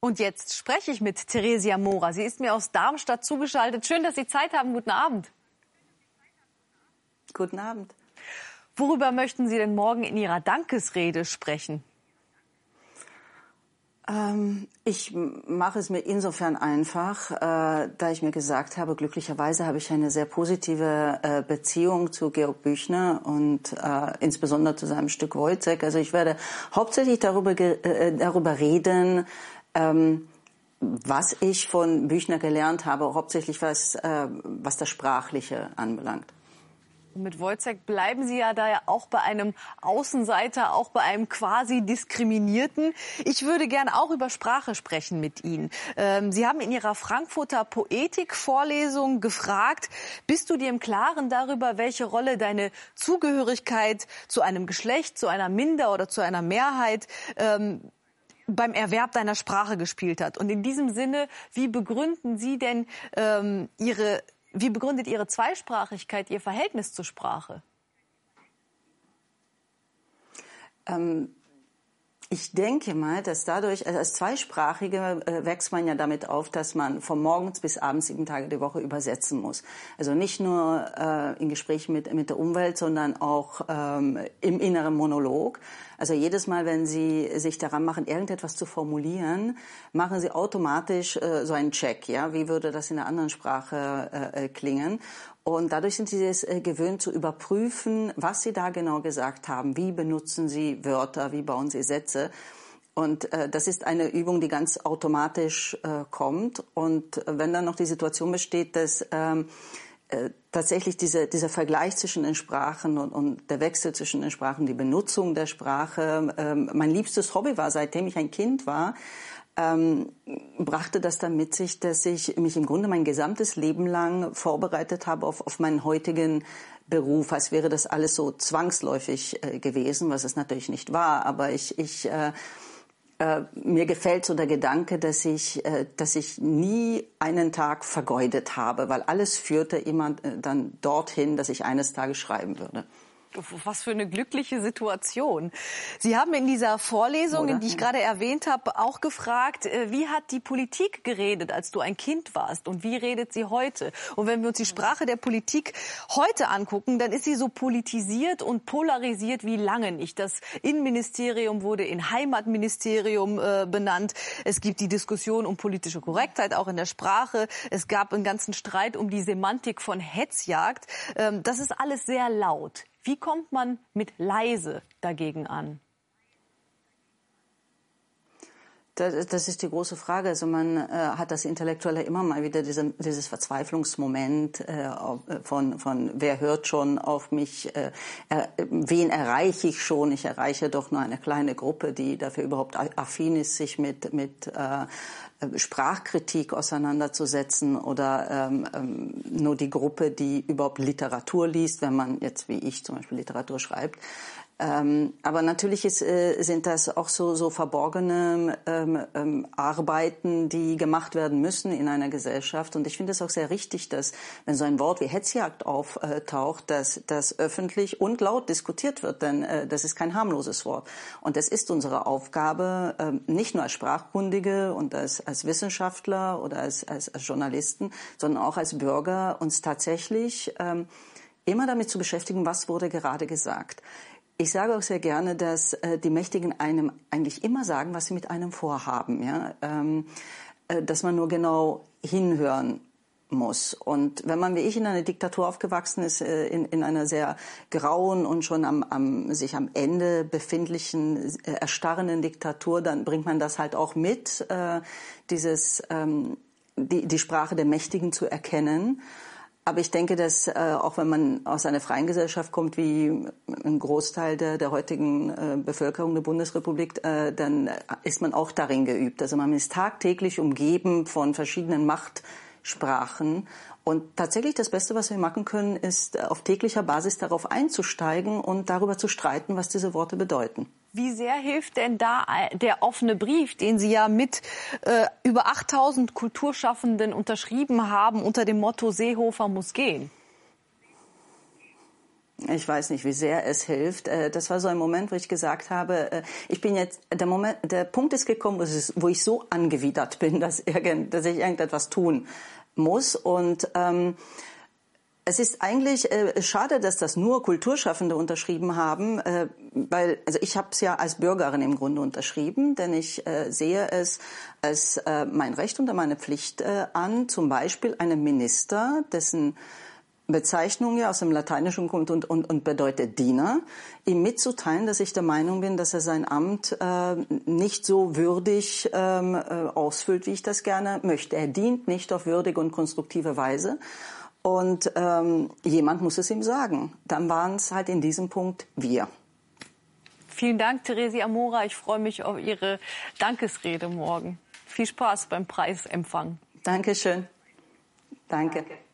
Und jetzt spreche ich mit Theresia Mora. Sie ist mir aus Darmstadt zugeschaltet. Schön, dass Sie Zeit haben. Guten Abend. Guten Abend. Worüber möchten Sie denn morgen in Ihrer Dankesrede sprechen? Ich mache es mir insofern einfach, da ich mir gesagt habe, glücklicherweise habe ich eine sehr positive Beziehung zu Georg Büchner und insbesondere zu seinem Stück Wojciech. Also ich werde hauptsächlich darüber reden, was ich von Büchner gelernt habe, hauptsächlich was das Sprachliche anbelangt. Und mit Wojciech bleiben Sie ja da ja auch bei einem Außenseiter, auch bei einem quasi Diskriminierten. Ich würde gerne auch über Sprache sprechen mit Ihnen. Sie haben in Ihrer Frankfurter Poetik-Vorlesung gefragt, bist du dir im Klaren darüber, welche Rolle deine Zugehörigkeit zu einem Geschlecht, zu einer Minder- oder zu einer Mehrheit beim Erwerb deiner Sprache gespielt hat? Und in diesem Sinne, wie begründen Sie denn Wie begründet Ihre Zweisprachigkeit Ihr Verhältnis zur Sprache? Ich denke mal, dass dadurch, also als Zweisprachige wächst man ja damit auf, dass man von morgens bis abends 7 Tage die Woche übersetzen muss. Also nicht nur in Gesprächen mit der Umwelt, sondern auch im inneren Monolog. Also jedes Mal, wenn Sie sich daran machen, irgendetwas zu formulieren, machen Sie automatisch so einen Check. Ja, wie würde das in einer anderen Sprache klingen? Und dadurch sind Sie es gewöhnt zu überprüfen, was Sie da genau gesagt haben. Wie benutzen Sie Wörter? Wie bauen Sie Sätze? Und das ist eine Übung, die ganz automatisch kommt. Und wenn dann noch die Situation besteht, dass tatsächlich dieser Vergleich zwischen den Sprachen und der Wechsel zwischen den Sprachen, die Benutzung der Sprache, mein liebstes Hobby war, seitdem ich ein Kind war, brachte das dann mit sich, dass ich mich im Grunde mein gesamtes Leben lang vorbereitet habe auf meinen heutigen Beruf, als wäre das alles so zwangsläufig gewesen, was es natürlich nicht war. Aber mir gefällt so der Gedanke, dass ich nie einen Tag vergeudet habe, weil alles führte immer dann dorthin, dass ich eines Tages schreiben würde. Was für eine glückliche Situation. Sie haben in dieser Vorlesung, die ich gerade erwähnt habe, auch gefragt, wie hat die Politik geredet, als du ein Kind warst, und wie redet sie heute? Und wenn wir uns die Sprache der Politik heute angucken, dann ist sie so politisiert und polarisiert wie lange nicht. Das Innenministerium wurde in Heimatministerium benannt. Es gibt die Diskussion um politische Korrektheit auch in der Sprache. Es gab einen ganzen Streit um die Semantik von Hetzjagd. Das ist alles sehr laut. Wie kommt man mit leise dagegen an? Das ist die große Frage. Also man hat das Intellektuelle immer mal wieder dieses Verzweiflungsmoment von wer hört schon auf mich, wen erreiche ich schon? Ich erreiche doch nur eine kleine Gruppe, die dafür überhaupt affin ist, sich mit Sprachkritik auseinanderzusetzen, oder nur die Gruppe, die überhaupt Literatur liest, wenn man jetzt wie ich zum Beispiel Literatur schreibt. Aber natürlich sind das auch so verborgene Arbeiten, die gemacht werden müssen in einer Gesellschaft. Und ich finde es auch sehr richtig, dass, wenn so ein Wort wie Hetzjagd auftaucht, dass das öffentlich und laut diskutiert wird. Denn das ist kein harmloses Wort. Und es ist unsere Aufgabe, nicht nur als Sprachkundige und als Wissenschaftler oder als Journalisten, sondern auch als Bürger, uns tatsächlich immer damit zu beschäftigen, was wurde gerade gesagt. Ich sage auch sehr gerne, dass die Mächtigen einem eigentlich immer sagen, was sie mit einem vorhaben, ja? Dass man nur genau hinhören muss. Und wenn man wie ich in einer Diktatur aufgewachsen ist, in einer sehr grauen und schon sich am Ende befindlichen, erstarrenden Diktatur, dann bringt man das halt auch mit, die Sprache der Mächtigen zu erkennen. Aber ich denke, dass auch wenn man aus einer freien Gesellschaft kommt, wie ein Großteil der heutigen Bevölkerung der Bundesrepublik, dann ist man auch darin geübt. Also man ist tagtäglich umgeben von verschiedenen Machtsprachen. Und tatsächlich das Beste, was wir machen können, ist auf täglicher Basis darauf einzusteigen und darüber zu streiten, was diese Worte bedeuten. Wie sehr hilft denn da der offene Brief, den Sie ja mit über 8000 Kulturschaffenden unterschrieben haben, unter dem Motto Seehofer muss gehen? Ich weiß nicht, wie sehr es hilft. Das war so ein Moment, wo ich gesagt habe, ich bin jetzt, der Punkt ist gekommen, wo ich so angewidert bin, dass ich irgendetwas tun muss. Und es ist eigentlich schade, dass das nur Kulturschaffende unterschrieben haben, weil also ich habe es ja als Bürgerin im Grunde unterschrieben, denn ich sehe es als mein Recht und meine Pflicht an, zum Beispiel einem Minister, dessen Bezeichnung ja aus dem Lateinischen kommt und bedeutet Diener, ihm mitzuteilen, dass ich der Meinung bin, dass er sein Amt nicht so würdig ausfüllt, wie ich das gerne möchte. Er dient nicht auf würdige und konstruktive Weise. Und jemand muss es ihm sagen. Dann waren es halt in diesem Punkt wir. Vielen Dank, Theresia Mora. Ich freue mich auf Ihre Dankesrede morgen. Viel Spaß beim Preisempfang. Dankeschön. Danke.